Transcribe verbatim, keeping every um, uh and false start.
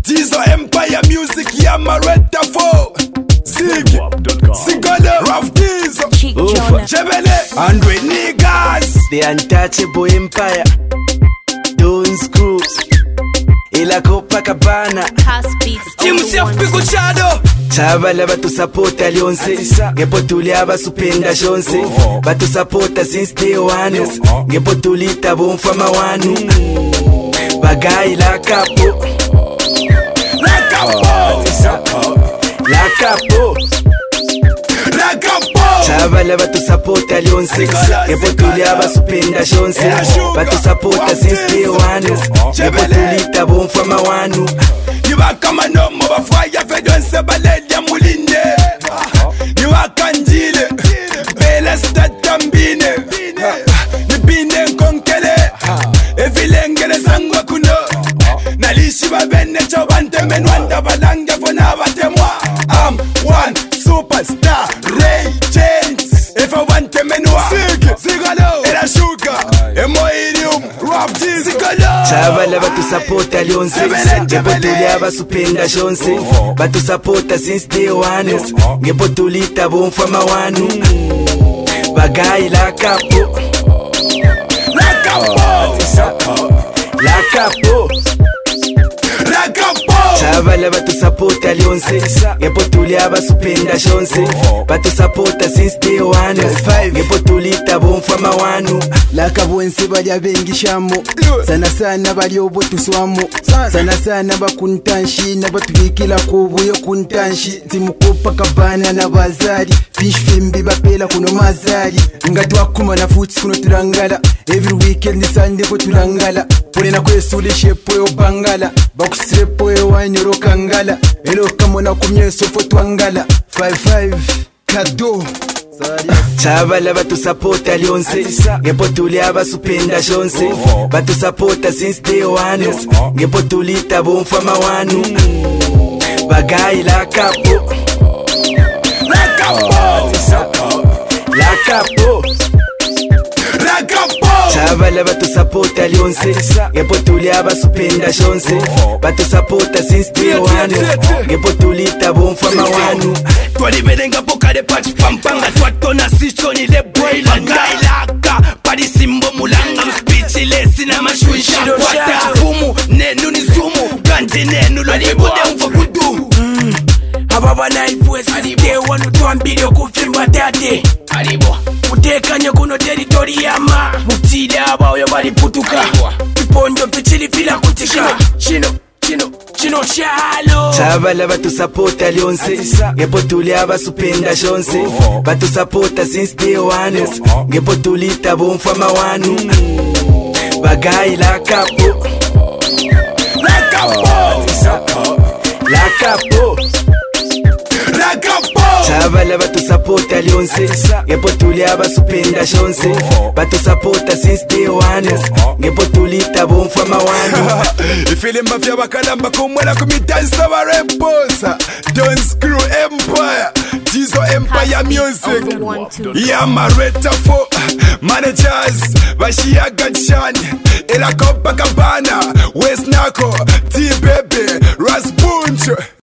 Diesel Empire Music, yeah, Maretta four. Zig, Sigala, Rough Diesel, Chebele, Andre Niggas, The Untouchable Empire, Don't Screw, Ila Copacabana, Team Self Pico Chado. Chavala batu supporta Lyonse, Ngepo tuliaba supenda Shonse, batu supporta since day one, Ngepo tulita bomfama wanu, Bagai la capo, La Capo, La Capo, La Capo. Chavala batu supporta Lyonse, Ngepo tuliaba supenda Shonse, batu supporta since day one, Ngepo tulita bomfama wanu. Niwaka manomo bafaya fedonse balelia mulinde. Niwaka njile bela statambine. Nibine nkonkele evilengele sangwa kuno. Nalishi babene chobante menwanda balange fona batemwa. I'm one superstar, Ray James. If I want to menwa Sig, Sigalo, Ela Sugar, Emoirium, Rough Diesel, Sigalo. Chavala batu supporta Lyonse, Ngepo tuliaba supenda Shonse, batu supporta since day one, Ngepo tulita bomfama wanu, Bagai la capo, La Capo, La Capo, La Capo. Chavala batu supporta Lyonse, Ngepo tuliaba supenda Shonse, batu supporta since day one, Ngepo tulita bomfama wanu. Laka bwense balya bengishamo, sana sana bali obotuswamo, sana sana bakuntanshi nabatubikila kubuyo kuntanshi, zimukopa kabana na bazali, fish fimbi bapela kuno mazali, nga twakuma na futs kuno tulangala, every weekend ni Sunday ko tulangala, pulena kwesule shepo yo bangala, bakusrepo yo wanyoro kangala, elo kamona kumyeso fo twangala, five five kado. Chavala batu supporta Lyonse, Ngepo tuliaba supenda Shonse, batu supporta since day one, Ngepo tulita bomfama wanu, Bagai la capo, La Capo, La Capo, La Capo. Chavala batu supporta Lyonse, Ngepo tuliaba supenda Shonse, batu supporta since day one, Ngepo tulita bomfama wanu. Twali belenga boka de patch pampanga twatona sichoni le boila ngailaka padi simbo mulanga speechless na mashwisha kwata fumu nenu ni sumu kanti nenu lo libude mfo kudu ababa na ifwesi de wanu twambile okufimba tate alibo mutekanye kuno territory yama mutida abayo bali putuka iponjo pichili fila kutika chino chino chino shalo. Chavala batu supporta Lyonse, Ngepo tuliaba supenda Shonse, batu supporta since day one, Ngepo tulita bomfama wanu, Bagai la capo, La Capo, La Capo, La Capo. Chavala batu supporta Lyonse, Ngepo tuliaba supenda Shonse, batu supporta since day one, Ngepo tulita bomfama wanu. Ifile mafia bakalamba kumwela kumitansa bareposa. Don't Screw Empire, Diesel Empire Music, yeah, Maretta four. Managers, Bashiaga Chan, Ela Copacabana, West Naco, T-Baby, Raspunch.